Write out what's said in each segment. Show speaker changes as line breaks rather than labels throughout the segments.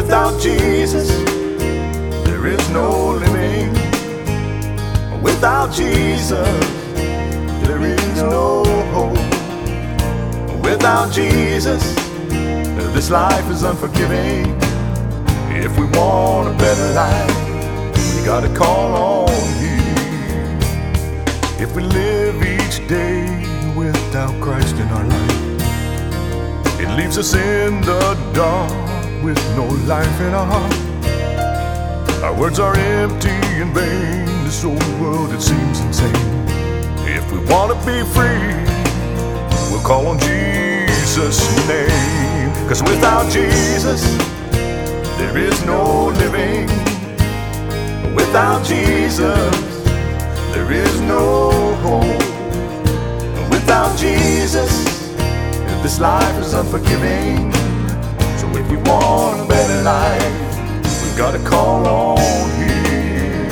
without Jesus, there is no living. Without Jesus, there is no hope. Without Jesus, this life is unforgiving. If we want a better life, we gotta call on Him. If we live each day without Christ in our life, it leaves us in the dark with no life in our heart. Our words are empty and vain. This old world, it seems insane. If we want to be free, we'll call on Jesus' name. 'Cause without Jesus, there is no living. Without Jesus, there is no hope. Without Jesus, this life is unforgiving. So if we want a better life, we've got to call on Him.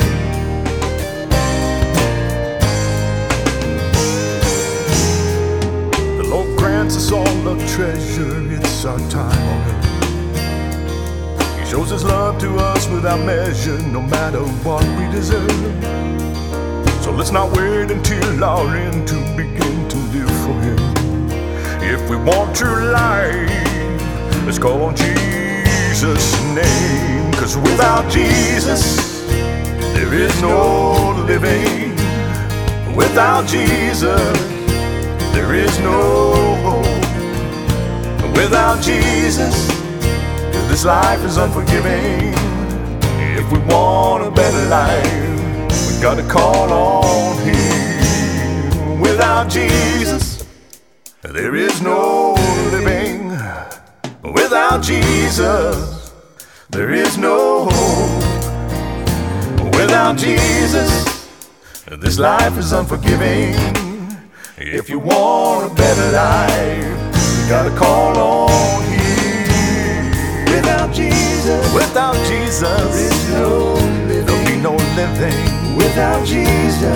The Lord grants us all the treasure, it's our time on earth. He shows His love to us without measure, no matter what we deserve. So let's not wait until our end to begin to live for Him. If we want true life, let's call on Jesus' name. 'Cause without Jesus, there is no living. Without Jesus, there is no hope. Without Jesus, this life is unforgiving. If we want a better life, we gotta call on Him. Without Jesus, there is no living. Without Jesus, there is no hope. Without Jesus, this life is unforgiving. If you want a better life, you gotta call on Him. Without Jesus, there is no living. There'll be no living. Without Jesus,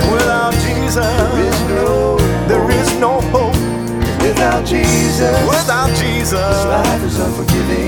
there is no hope. Without Jesus, this life is unforgiving.